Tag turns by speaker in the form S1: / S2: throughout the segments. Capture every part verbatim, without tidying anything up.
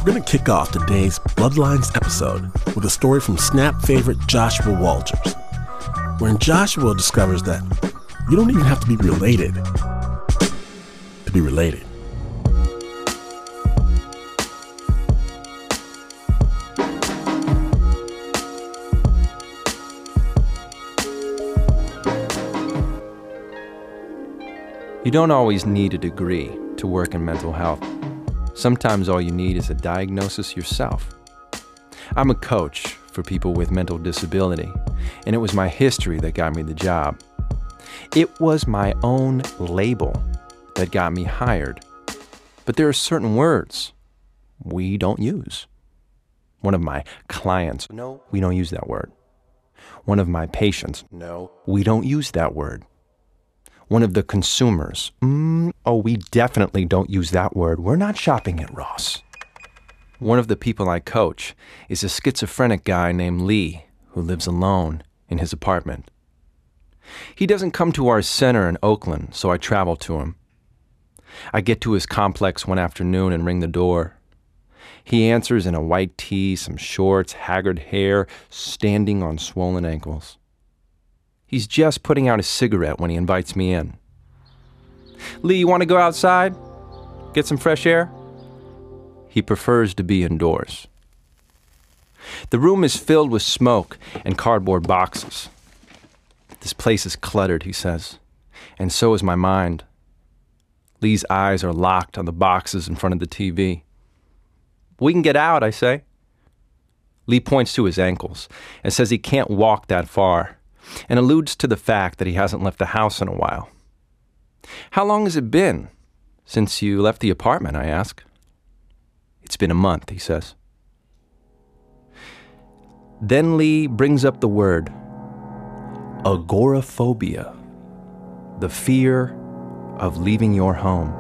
S1: We're going to kick off today's Bloodlines episode with a story from Snap favorite Joshua Walters, wherein Joshua discovers that you don't even have to be related to be related.
S2: You don't always need a degree to work in mental health. Sometimes all you need is a diagnosis yourself. I'm a coach for people with mental disability, and it was my history that got me the job. It was my own label that got me hired. But there are certain words we don't use. One of my clients, no, we don't use that word. One of my patients, no, we don't use that word. One of the consumers, mm, oh, we definitely don't use that word. We're not shopping at Ross. One of the people I coach is a schizophrenic guy named Lee who lives alone in his apartment. He doesn't come to our center in Oakland, so I travel to him. I get to his complex one afternoon and ring the door. He answers in a white tee, some shorts, haggard hair, standing on swollen ankles. He's just putting out a cigarette when he invites me in. Lee, you want to go outside? Get some fresh air? He prefers to be indoors. The room is filled with smoke and cardboard boxes. This place is cluttered, he says, and so is my mind. Lee's eyes are locked on the boxes in front of the T V. We can get out, I say. Lee points to his ankles and says he can't walk that far, and alludes to the fact that he hasn't left the house in a while. How long has it been since you left the apartment, I ask. It's been a month, he says. Then Lee brings up the word agoraphobia, the fear of leaving your home.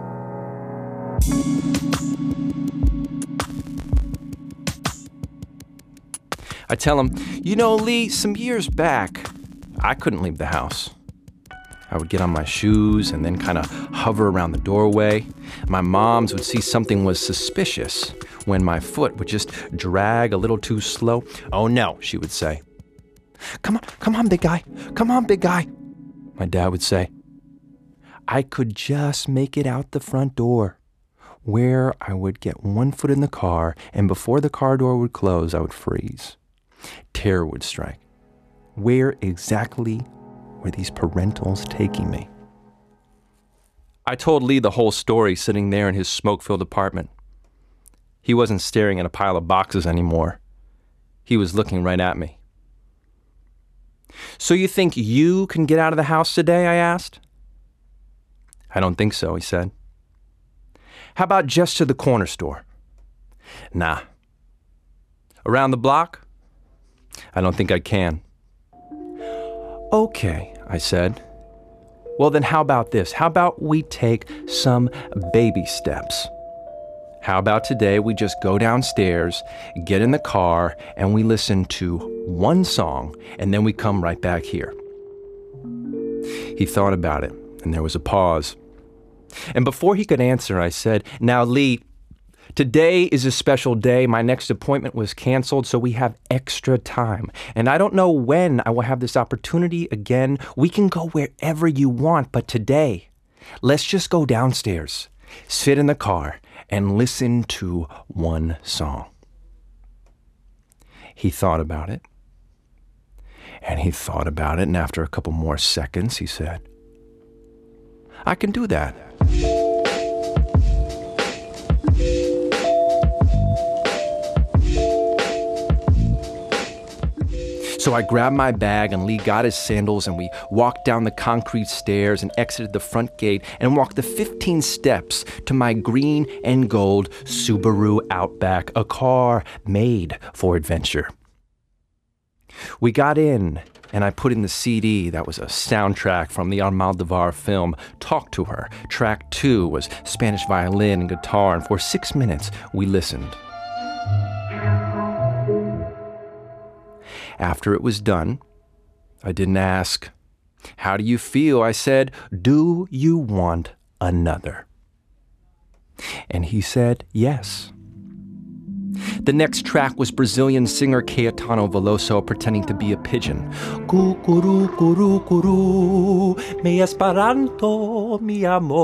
S2: I tell him, you know, Lee, some years back, I couldn't leave the house. I would get on my shoes and then kind of hover around the doorway. My moms would see something was suspicious when my foot would just drag a little too slow. Oh no, she would say. Come on, come on, big guy. Come on, big guy. My dad would say. I could just make it out the front door, where I would get one foot in the car, and before the car door would close, I would freeze. Terror would strike. Where exactly were these parentals taking me? I told Lee the whole story sitting there in his smoke-filled apartment. He wasn't staring at a pile of boxes anymore. He was looking right at me. So you think you can get out of the house today, I asked. I don't think so, he said. How about just to the corner store? Nah. Around the block? I don't think I can. Okay, I said. Well, then how about this? How about we take some baby steps? How about today we just go downstairs, get in the car, and we listen to one song, and then we come right back here. He thought about it, and there was a pause. And before he could answer, I said, now, Lee, today is a special day. My next appointment was canceled, so we have extra time. And I don't know when I will have this opportunity again. We can go wherever you want, but today, let's just go downstairs, sit in the car, and listen to one song. He thought about it, and he thought about it, and after a couple more seconds, he said, I can do that. So I grabbed my bag and Lee got his sandals and we walked down the concrete stairs and exited the front gate and walked the fifteen steps to my green and gold Subaru Outback, a car made for adventure. We got in and I put in the C D that was a soundtrack from the Almodovar film Talk to Her. Track two was Spanish violin and guitar, and for six minutes we listened. After it was done, I didn't ask, how do you feel? I said, do you want another? And he said, yes. The next track was Brazilian singer Caetano Veloso pretending to be a pigeon. Cucuru, curu, curu, me esperanto, mi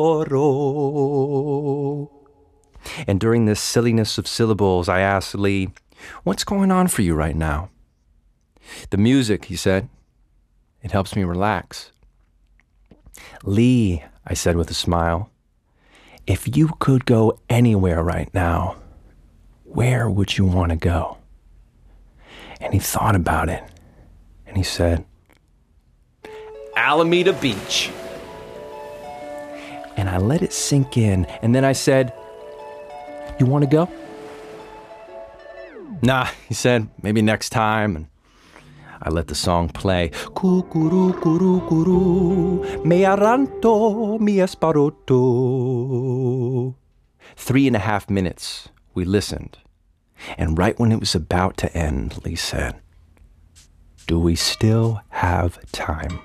S2: amoro. And during this silliness of syllables, I asked Lee, "What's going on for you right now?" "The music," he said. "It helps me relax." "Lee," I said with a smile, "if you could go anywhere right now, where would you want to go?" And he thought about it, and he said, "Alameda Beach." And I let it sink in, and then I said, "You want to go?" "Nah," he said, "maybe next time." And I let the song play. Cucuru, curu, curu, me aranto, mi esparoto. Three and a half minutes, we listened. And right when it was about to end, Lee said, "Do we still have time?"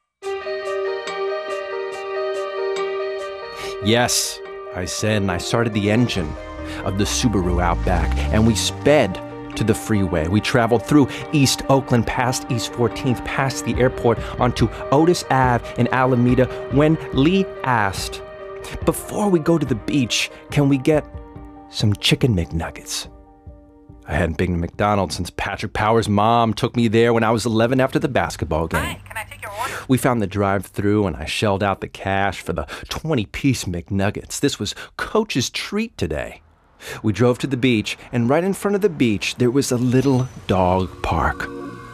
S2: "Yes," I said, and I started the engine of the Subaru Outback, and we sped to the freeway. We traveled through East Oakland, past East fourteenth, past the airport, onto Otis Avenue in Alameda, when Lee asked, "Before we go to the beach, can we get some chicken McNuggets?" I hadn't been to McDonald's since Patrick Power's mom took me there when I was eleven after the basketball game.
S3: Hi, can I take your order?
S2: We found the drive-thru and I shelled out the cash for the twenty-piece McNuggets. This was Coach's treat today. We drove to the beach, and right in front of the beach, there was a little dog park.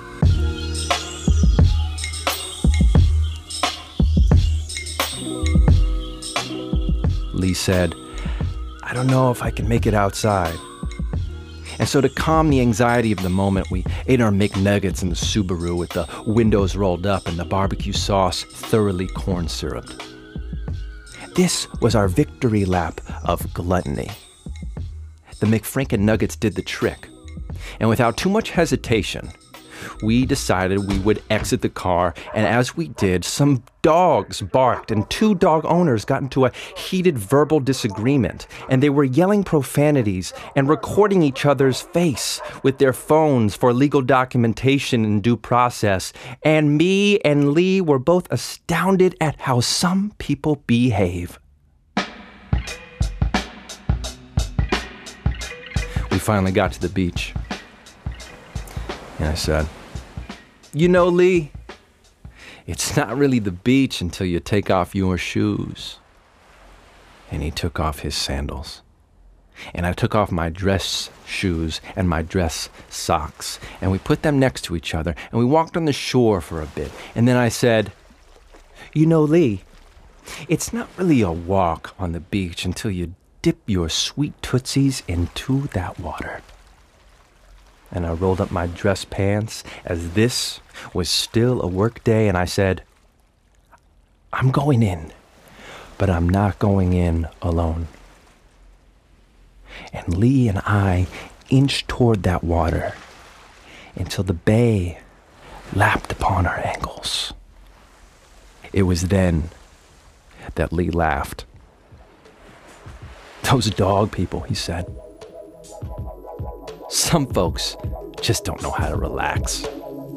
S2: Lee said, "I don't know if I can make it outside." And so to calm the anxiety of the moment, we ate our McNuggets in the Subaru with the windows rolled up and the barbecue sauce thoroughly corn-syruped. This was our victory lap of gluttony. The McFranken Nuggets did the trick. And without too much hesitation, we decided we would exit the car, and as we did, some dogs barked, and two dog owners got into a heated verbal disagreement, and they were yelling profanities and recording each other's face with their phones for legal documentation and due process, and me and Lee were both astounded at how some people behave. We finally got to the beach, and I said, "You know, Lee, it's not really the beach until you take off your shoes." And he took off his sandals. And I took off my dress shoes and my dress socks, and we put them next to each other, and we walked on the shore for a bit. And then I said, "You know, Lee, it's not really a walk on the beach until you dip your sweet tootsies into that water." And I rolled up my dress pants as this was still a work day, and I said, "I'm going in, but I'm not going in alone." And Lee and I inched toward that water until the bay lapped upon our ankles. It was then that Lee laughed. "Those dog people," he said. "Some folks just don't know how to relax."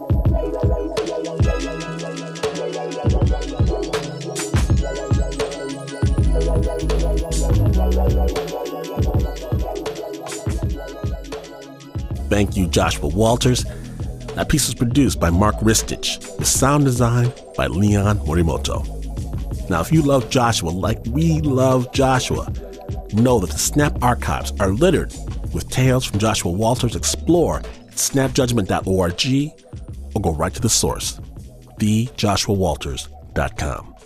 S1: Thank you, Joshua Walters. That piece was produced by Mark Ristich, with sound design by Leon Morimoto. Now, if you love Joshua like we love Joshua, know that the Snap archives are littered with tales from Joshua Walters. Explore at snap judgment dot org or go right to the source, the joshua walters dot com.